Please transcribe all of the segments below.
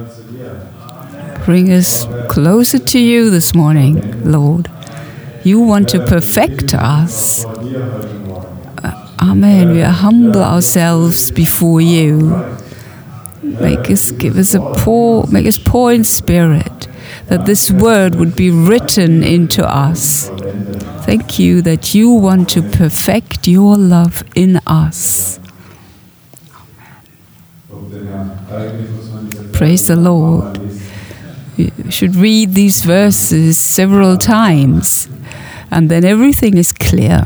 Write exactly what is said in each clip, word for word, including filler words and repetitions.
Bring us closer to you this morning, Lord. You want to perfect us. Amen. We humble ourselves before you. Make us, give us a pour, make us pour in spirit, that this word would be written into us. Thank you that you want to perfect your love in us. Praise the Lord. We should read these verses several times, and then everything is clear.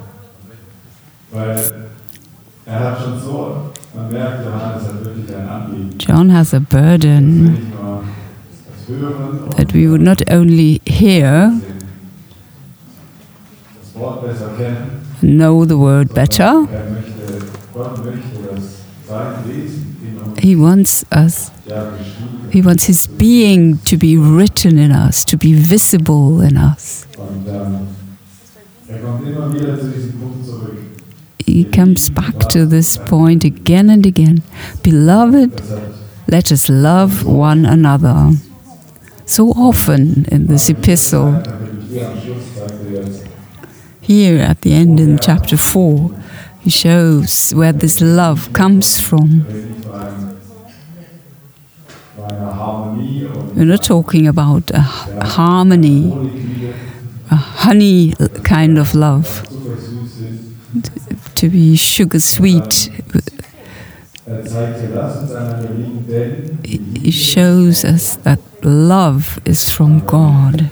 John has a burden that we would not only hear, know the word better, he wants us, he wants his being to be written in us, to be visible in us. He comes back to this point again and again. Beloved, let us love one another. So often in this epistle, here at the end in chapter four, he shows where this love comes from. We're not talking about a harmony, a honey kind of love, to be sugar sweet. It shows us that love is from God.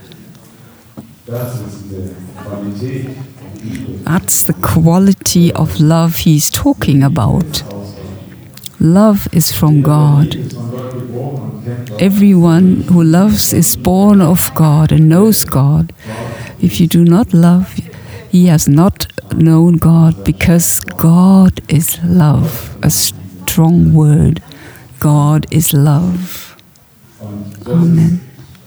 That's the quality of love he's talking about. Love is from God. Everyone who loves is born of God and knows God. If you do not love, he has not known God, because God is love. A strong word. God is love. Amen.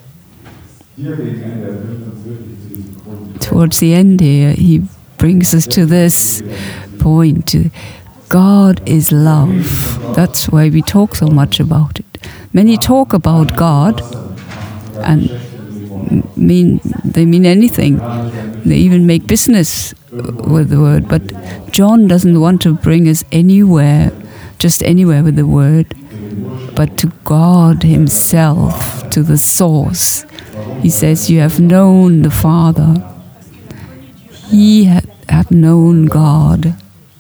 Towards the end here, he brings us to this point. God is love. That's why we talk so much about it. Many talk about God and mean they mean anything. They even make business with the word. But John doesn't want to bring us anywhere, just anywhere with the word, but to God himself, to the source. He says, you have known the Father. He had, had known God.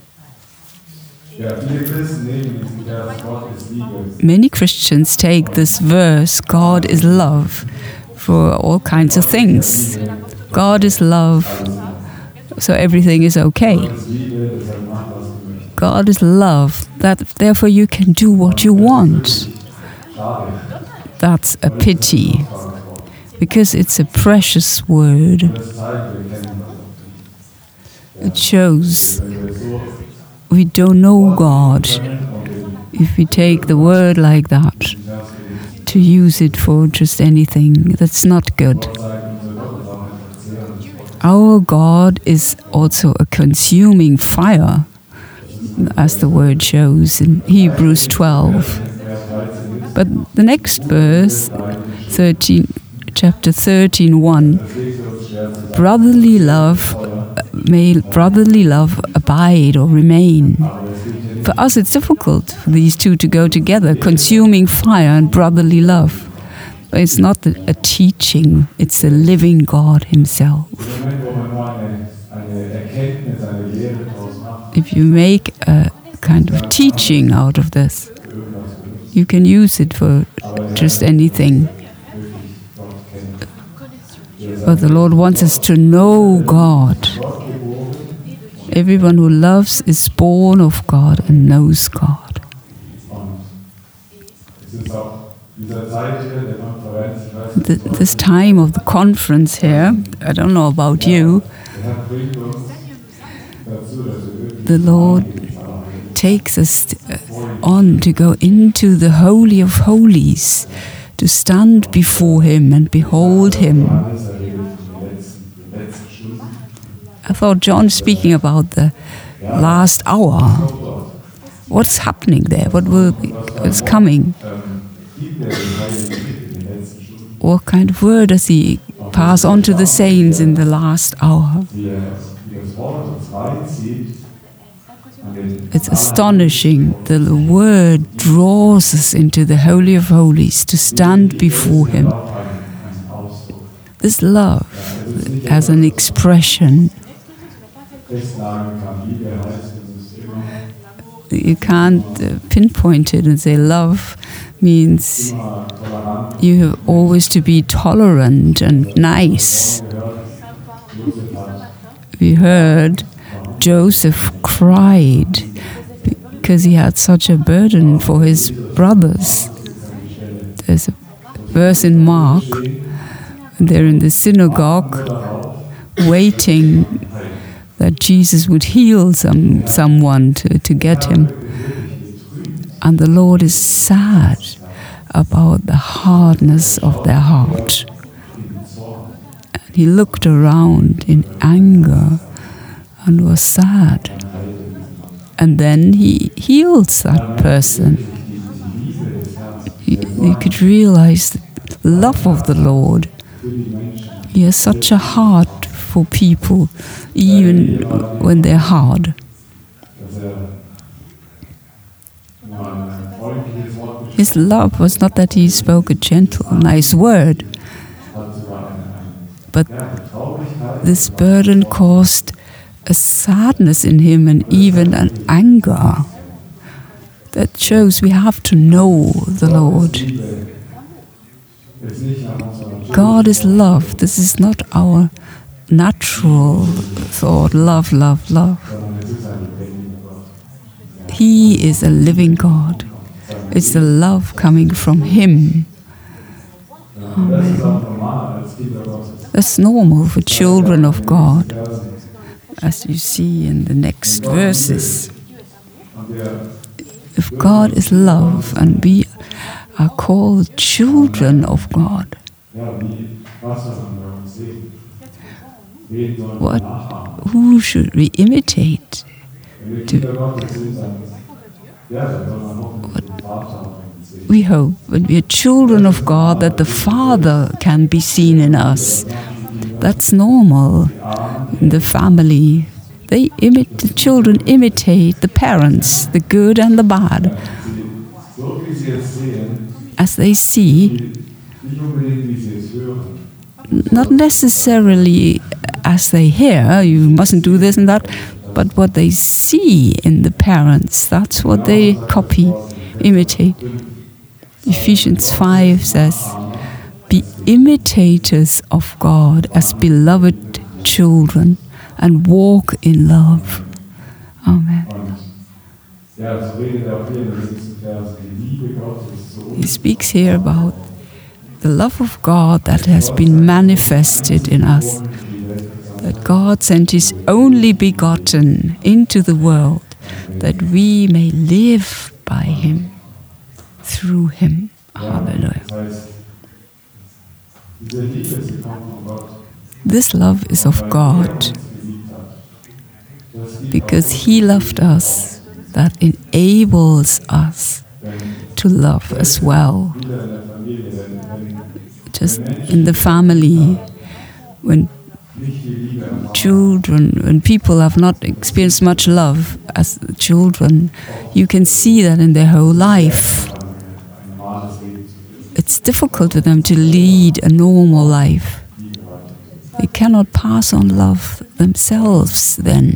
Many Christians take this verse, God is love, for all kinds of things. God is love, so everything is okay. God is love, that therefore you can do what you want. That's a pity, because it's a precious word. It shows we don't know God if we take the word like that, to use it for just anything. That's not good. Our God is also a consuming fire, as the word shows in Hebrews twelve. But the next verse, thirteen, chapter thirteen, one, brotherly love, may brotherly love abide or remain. For us it's difficult for these two to go together, consuming fire and brotherly love. But it's not a teaching, it's the living God himself. If you make a kind of teaching out of this, you can use it for just anything. But the Lord wants us to know God. Everyone who loves is born of God and knows God. The, this time of the conference here, I don't know about you, the Lord takes us on to go into the Holy of Holies, to stand before Him and behold Him. I thought John speaking about the last hour. What's happening there? What will be, what's coming? What kind of word does he pass on to the saints in the last hour? It's astonishing. The word draws us into the Holy of Holies to stand before him. This love has an expression. You can't uh, pinpoint it and say love means you have always to be tolerant and nice. We heard Joseph cried because he had such a burden for his brothers. There's a verse in Mark, they're in the synagogue waiting that Jesus would heal some someone to, to get him. And the Lord is sad about the hardness of their heart. And he looked around in anger and was sad. And then he heals that person. You, you could realize the love of the Lord. He has such a heart for people, even when they're hard. His love was not that he spoke a gentle, nice word, but this burden caused a sadness in him and even an anger. That shows we have to know the Lord. God is love. This is not our natural thought, love, love, love. He is a living God. It's the love coming from Him. Amen. That's normal for children of God, as you see in the next verses. If God is love and we are called children of God, what, who should we imitate? To, what, we hope when we are children of God that the Father can be seen in us. That's normal in the family. They imit, the children imitate the parents, the good and the bad. As they see, not necessarily as they hear, you mustn't do this and that, but what they see in the parents, that's what they copy, imitate. Ephesians five says, be imitators of God as beloved children and walk in love. Amen. He speaks here about the love of God that has been manifested in us. That God sent His only begotten into the world that we may live by Him, through Him. Hallelujah. This love is of God because He loved us. That enables us to love as well. Just in the family, when children, when people have not experienced much love as children, you can see that in their whole life. It's difficult for them to lead a normal life. They cannot pass on love themselves then.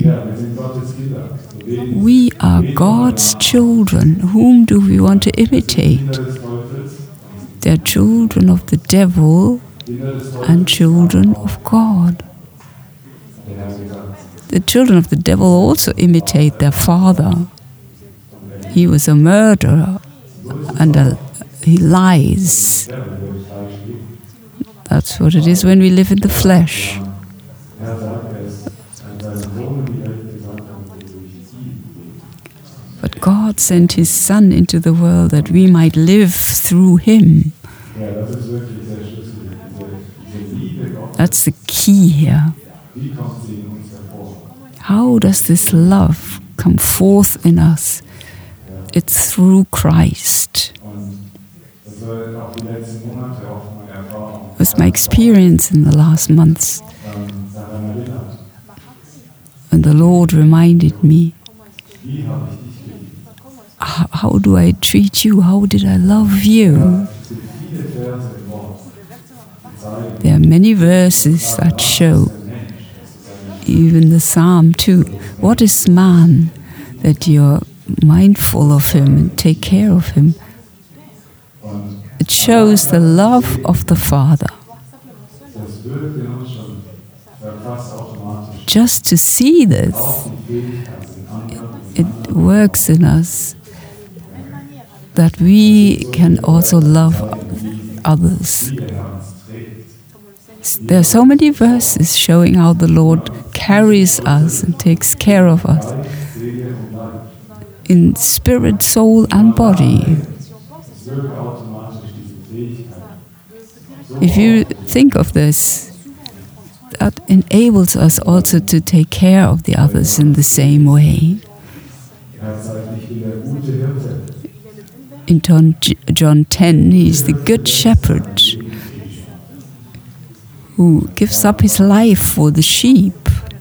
We are God's children. Whom do we want to imitate? They're children of the devil and children of God. The children of the devil also imitate their father. He was a murderer and a, he lies. That's what it is when we live in the flesh. But God sent His Son into the world that we might live through Him. That's the key here. How does this love come forth in us? It's through Christ. was my experience in the last months. And the Lord reminded me, how, how do I treat you? How did I love you? There are many verses that show, even the Psalm too. What is man that you're mindful of him and take care of him? It shows the love of the Father. Just to see this, it, it works in us that we can also love others. There are so many verses showing how the Lord carries us and takes care of us in spirit, soul, and body. If you think of this, that enables us also to take care of the others in the same way. In John ten, he is the good shepherd who gives up his life for the sheep.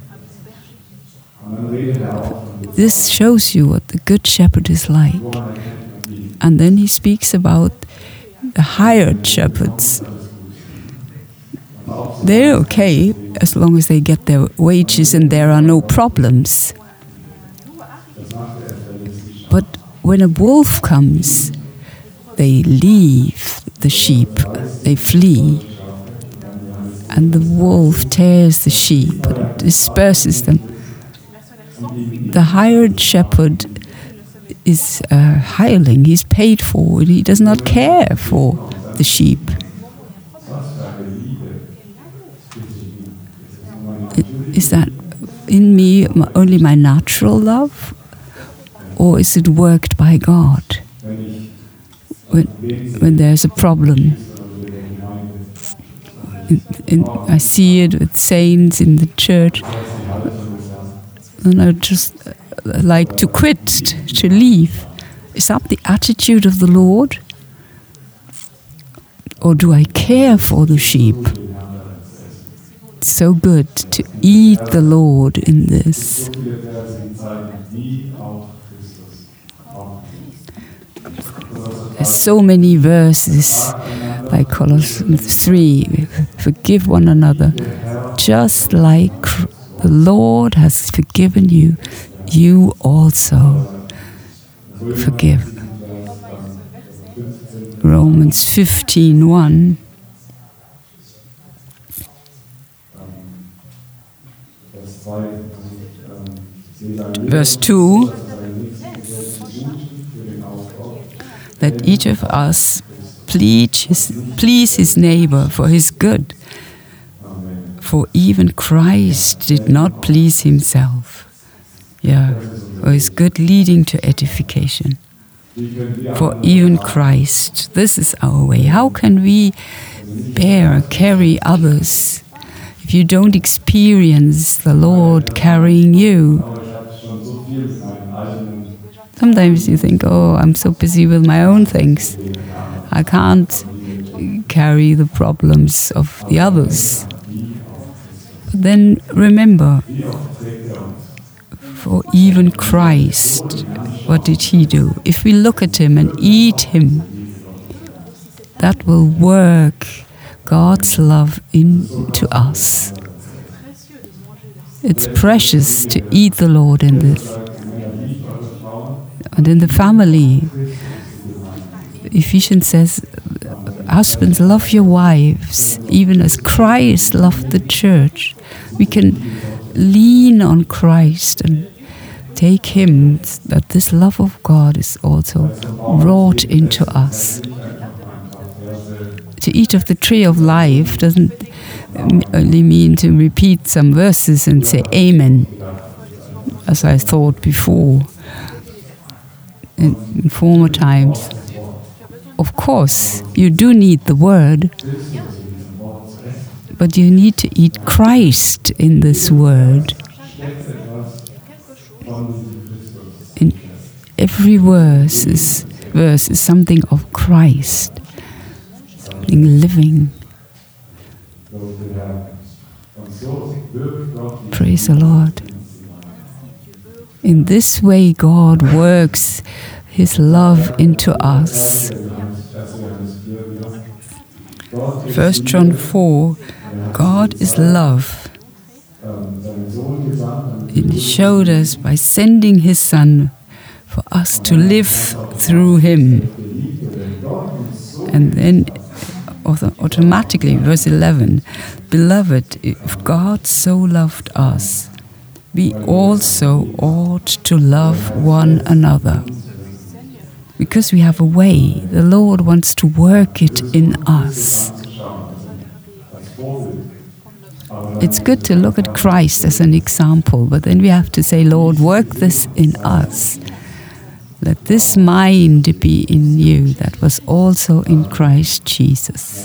This shows you what the good shepherd is like. And then he speaks about the hired shepherds. They're okay as long as they get their wages and there are no problems. But when a wolf comes, they leave the sheep, they flee. And the wolf tears the sheep and disperses them. The hired shepherd is a hireling, he's paid for, and he does not care for the sheep. Is that in me only my natural love, or is it worked by God? When, when there's a problem, in, in, I see it with saints in the church, and I just like to quit, to leave. Is that the attitude of the Lord? Or do I care for the sheep? It's so good to eat the Lord in this. There's so many verses like Colossians three, forgive one another, just like the Lord has forgiven you, you also forgive. Romans fifteen one. Verse two, that each of us please his, please his neighbor for his good. For even Christ did not please himself. Yeah, for his good leading to edification. For even Christ, this is our way. How can we bear, carry others if you don't experience the Lord carrying you? Sometimes you think, oh, I'm so busy with my own things. I can't carry the problems of the others. But then remember, for even Christ, what did he do? If we look at him and eat him, that will work God's love into us. It's precious to eat the Lord in this. And in the family, Ephesians says, husbands, love your wives, even as Christ loved the church. We can lean on Christ and take him, that this love of God is also wrought into us. To eat of the tree of life doesn't only mean to repeat some verses and say amen, as I thought before in, in former times. Of course, you do need the word, but you need to eat Christ in this word. In every verse is, verse is something of Christ. something living. Praise the Lord. In this way, God works His love into us. First John four, God is love. He showed us by sending His Son for us to live through Him. And then automatically, verse eleven, Beloved, if God so loved us, we also ought to love one another. Because we have a way, the Lord wants to work it in us. It's good to look at Christ as an example, but then we have to say, Lord, work this in us. Let this mind be in you that was also in Christ Jesus.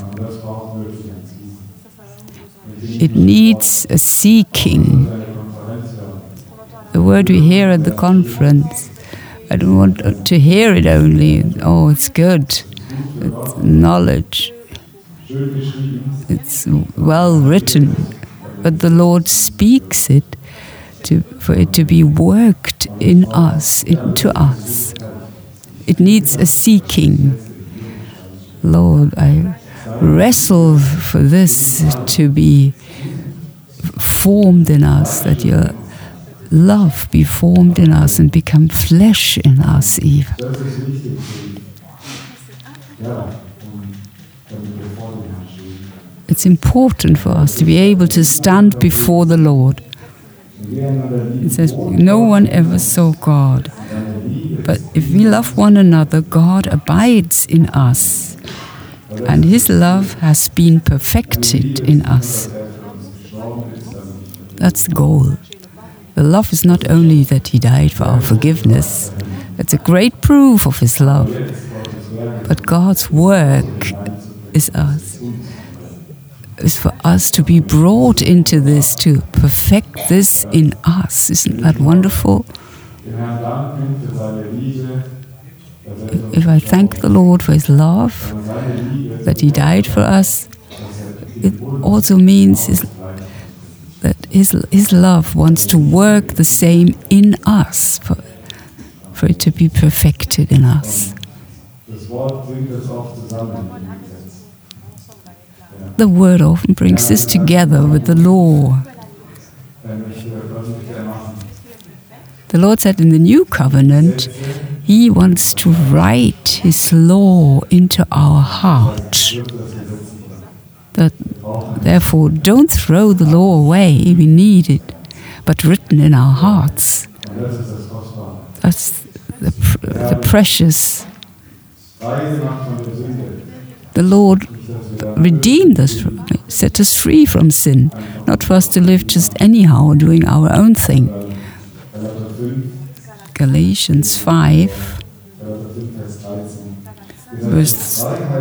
It needs a seeking. The word we hear at the conference, I don't want to hear it only, oh, it's good, it's knowledge, it's well written, but the Lord speaks it to, for it to be worked in us, into us. It needs a seeking. Lord, I wrestle for this to be formed in us, that your love be formed in us and become flesh in us even. It's important for us to be able to stand before the Lord. It says, no one ever saw God. But if we love one another, God abides in us, and His love has been perfected in us. That's the goal. The love is not only that He died for our forgiveness. It's a great proof of His love. But God's work is us. Is for us to be brought into this, to perfect this in us. Isn't that wonderful? If I thank the Lord for His love, that He died for us, it also means His, that His, His love wants to work the same in us, for, for it to be perfected in us. The word often brings this together with the law. The Lord said in the new covenant, He wants to write His law into our heart. That, therefore, don't throw the law away, we need it, but written in our hearts. That's the, the precious. The Lord redeemed us, set us free from sin, not for us to live just anyhow, doing our own thing. Galatians five, verse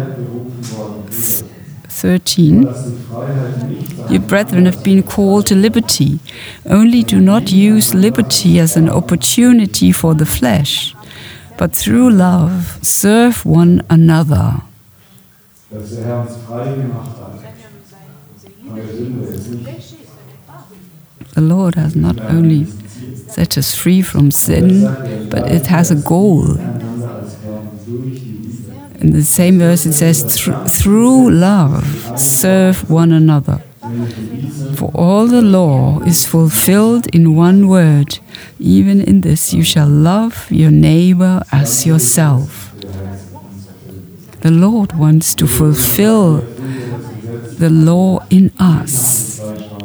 thirteen. You brethren have been called to liberty. Only do not use liberty as an opportunity for the flesh, but through love serve one another. The Lord has not only set us free from sin, but it has a goal. In the same verse it says, through love, serve one another. For all the law is fulfilled in one word, even in this you shall love your neighbor as yourself. The Lord wants to fulfill the law in us.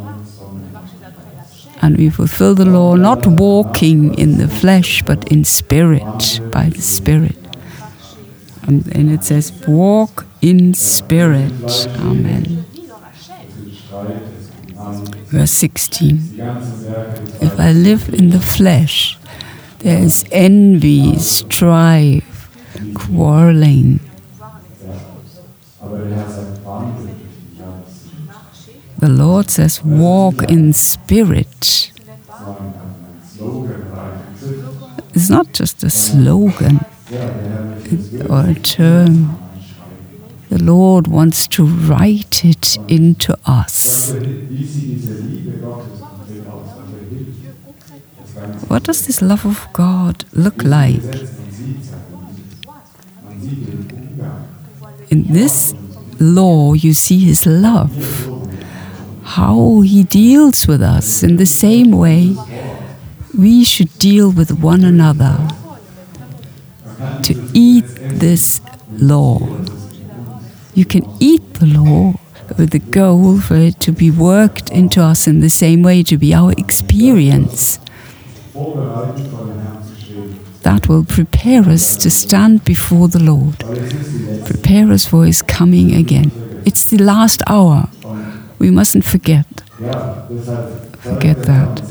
And we fulfill the law not walking in the flesh, but in spirit, by the Spirit. And then it says, walk in spirit. Amen. Verse sixteen. If I live in the flesh, there is envy, strife, quarreling. The Lord says, walk in spirit. It's not just a slogan or a term. The Lord wants to write it into us. What does this love of God look like? In this law, you see His love, how He deals with us. In the same way, we should deal with one another to eat this law. You can eat the law with the goal for it to be worked into us in the same way, to be our experience. That will prepare us to stand before the Lord, prepare us for His coming again. It's the last hour. We mustn't forget. Forget that.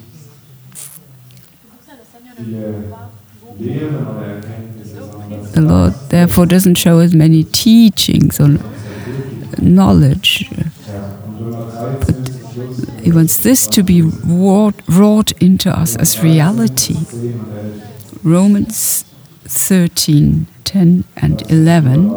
The Lord therefore doesn't show us many teachings or knowledge, but He wants this to be wrought, wrought into us as reality. Romans thirteen, ten and eleven.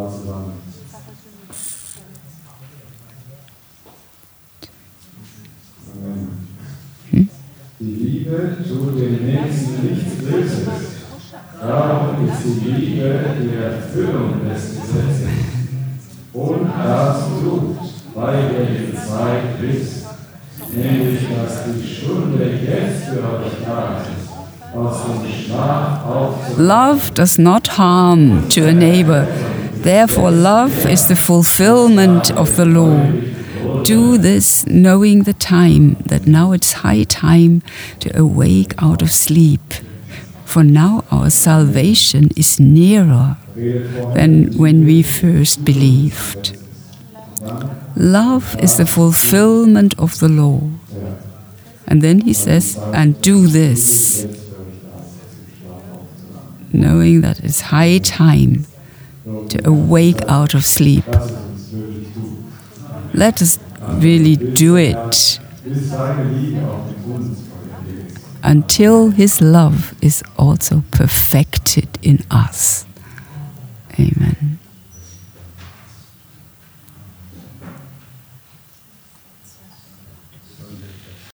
Hmm? Die Liebe tut dem Nächsten nichts Böses. Darum ist die Liebe die Erfüllung des Gesetzes. Und das tut, weil ihr gezeigt wisst, nämlich, dass die Stunde jetzt für euch da ist, aus dem Schlaf aufzuwachen. Love does not harm to a neighbor. Therefore, love is the fulfillment of the law. Do this knowing the time, that now it's high time to awake out of sleep. For now our salvation is nearer than when we first believed. Love is the fulfillment of the law. And then he says, and do this, knowing that it's high time to awake out of sleep. Let us really do it until His love is also perfected in us. Amen.